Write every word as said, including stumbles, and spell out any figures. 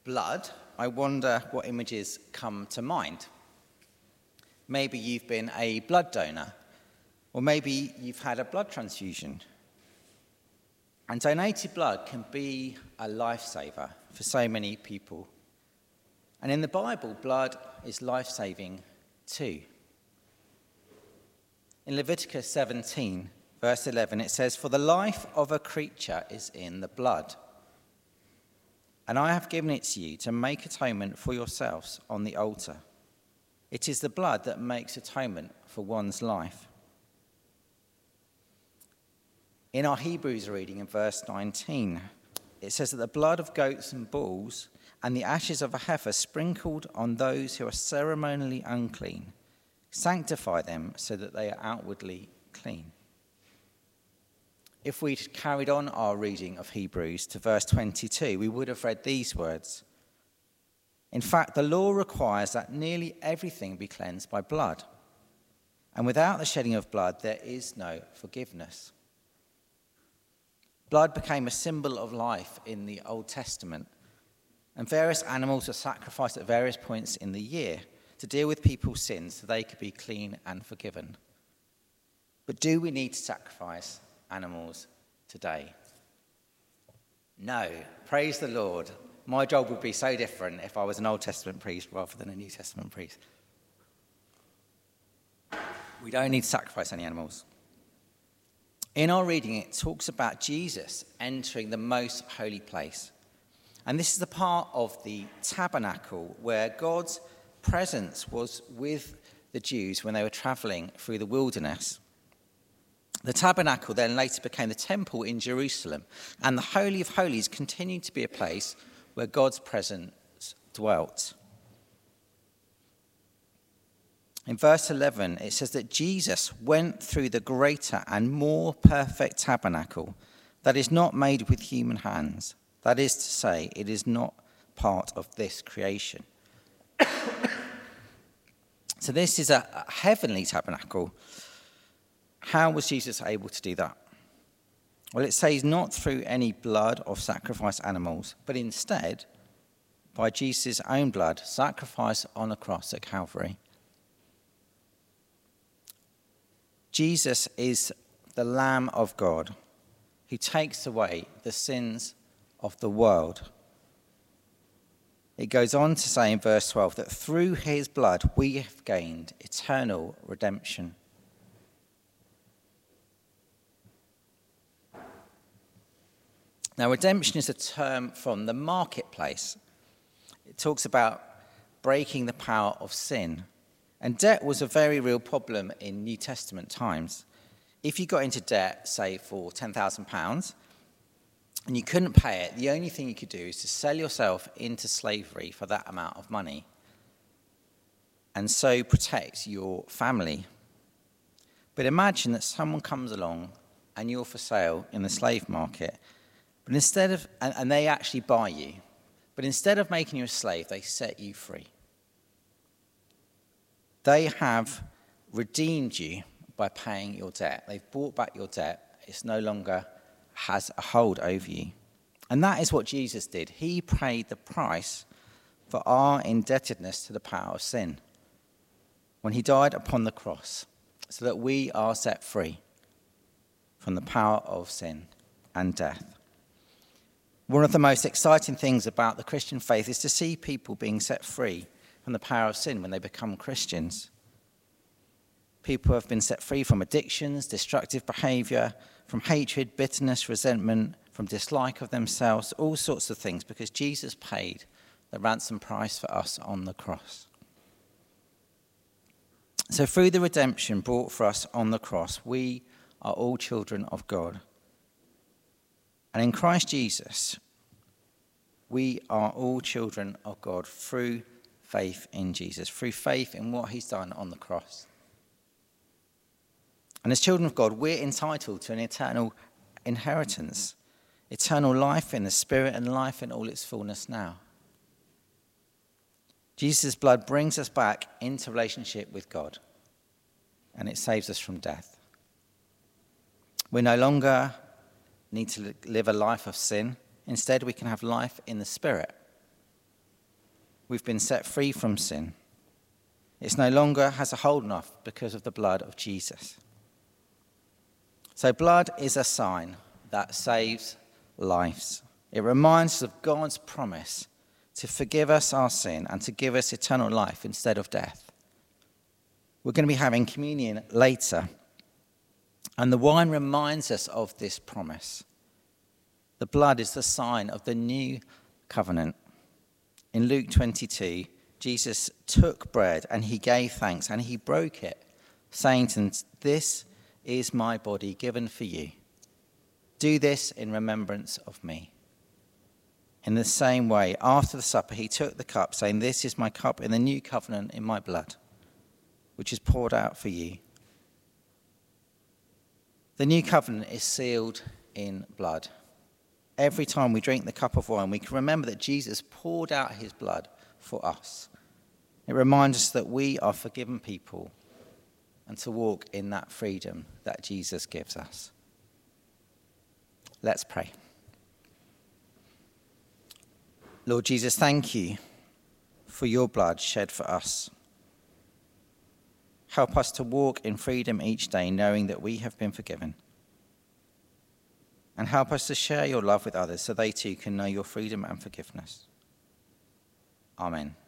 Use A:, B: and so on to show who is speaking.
A: blood, I wonder what images come to mind. Maybe you've been a blood donor, or maybe you've had a blood transfusion. And donated blood can be a lifesaver for so many people. And in the Bible, blood is life-saving too. In Leviticus seventeen, verse eleven, it says, "For the life of a creature is in the blood. And I have given it to you to make atonement for yourselves on the altar. It is the blood that makes atonement for one's life." In our Hebrews reading in verse nineteen, it says that the blood of goats and bulls and the ashes of a heifer sprinkled on those who are ceremonially unclean sanctify them so that they are outwardly clean. If we'd carried on our reading of Hebrews to verse twenty-two, we would have read these words. "In fact, the law requires that nearly everything be cleansed by blood. And without the shedding of blood, there is no forgiveness." Blood became a symbol of life in the Old Testament, and various animals were sacrificed at various points in the year to deal with people's sins so they could be clean and forgiven. But do we need to sacrifice animals today? No. Praise the Lord. My job would be so different if I was an Old Testament priest rather than a New Testament priest. We don't need to sacrifice any animals. In our reading, it talks about Jesus entering the most holy place. And this is the part of the tabernacle where God's presence was with the Jews when they were travelling through the wilderness. The tabernacle then later became the temple in Jerusalem, and the Holy of Holies continued to be a place where God's presence dwelt. In verse eleven, it says that Jesus went through the greater and more perfect tabernacle that is not made with human hands. That is to say, it is not part of this creation. So this is a heavenly tabernacle. How was Jesus able to do that? Well, it says not through any blood of sacrificed animals, but instead by Jesus' own blood, sacrificed on a cross at Calvary. Jesus is the Lamb of God who takes away the sins of the world. It goes on to say in verse twelve that through his blood we have gained eternal redemption. Now, redemption is a term from the marketplace. It talks about breaking the power of sin. And debt was a very real problem in New Testament times. If you got into debt, say, for ten thousand pounds, and you couldn't pay it, the only thing you could do is to sell yourself into slavery for that amount of money, and so protect your family. But imagine that someone comes along and you're for sale in the slave market, but instead of, and, and they actually buy you, but instead of making you a slave, they set you free. They have redeemed you by paying your debt. They've bought back your debt. It's no longer has a hold over you. And that is what Jesus did. He paid the price for our indebtedness to the power of sin when he died upon the cross so that we are set free from the power of sin and death. One of the most exciting things about the Christian faith is to see people being set free from the power of sin when they become Christians. People have been set free from addictions, destructive behavior, from hatred, bitterness, resentment, from dislike of themselves, all sorts of things, because Jesus paid the ransom price for us on the cross. So through the redemption brought for us on the cross, we are all children of God. And in Christ Jesus, we are all children of God through faith in Jesus, through faith in what he's done on the cross. And as children of God, we're entitled to an eternal inheritance, eternal life in the Spirit and life in all its fullness now. Jesus' blood brings us back into relationship with God, and it saves us from death. We no longer need to live a life of sin. Instead, we can have life in the Spirit. We've been set free from sin. It no longer has a hold on us because of the blood of Jesus. So blood is a sign that saves lives. It reminds us of God's promise to forgive us our sin and to give us eternal life instead of death. We're going to be having communion later, and the wine reminds us of this promise. The blood is the sign of the new covenant. In Luke twenty-two, Jesus took bread and he gave thanks and he broke it, saying to them, "This is my body given for you. Do this in remembrance of me." In the same way, after the supper, he took the cup, saying, "This is my cup in the new covenant in my blood, which is poured out for you." The new covenant is sealed in blood. Every time we drink the cup of wine, we can remember that Jesus poured out his blood for us. It reminds us that we are forgiven people and to walk in that freedom that Jesus gives us. Let's pray. Lord Jesus, thank you for your blood shed for us. Help us to walk in freedom each day, knowing that we have been forgiven. And help us to share your love with others so they too can know your freedom and forgiveness. Amen.